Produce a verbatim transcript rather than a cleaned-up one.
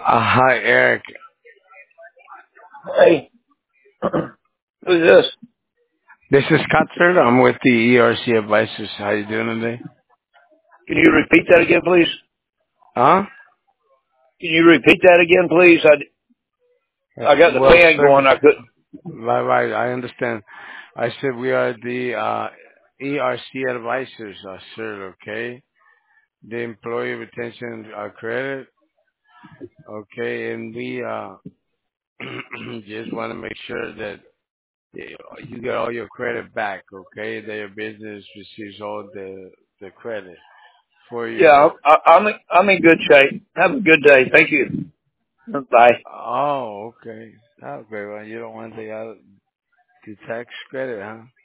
Uh, hi, Eric. Hey, who's this? This is Cuthbert. I'm with the E R C Advisors. How you doing today? Can you repeat that again, please? Huh? Can you repeat that again, please? I, Uh, I got the Well, fan sir, going. I couldn't. right, right. I understand. I said we are the uh, E R C Advisors, uh, sir. Okay, the Employee Retention uh, Credit. Okay, and we uh, just want to make sure that you get all your credit back. Okay, that your business receives all the the credit for Yeah, your. I, I'm in, I'm in good shape. Have a good day. Thank you. Bye. Oh, okay. Okay, well, you don't want the uh, the tax credit, huh?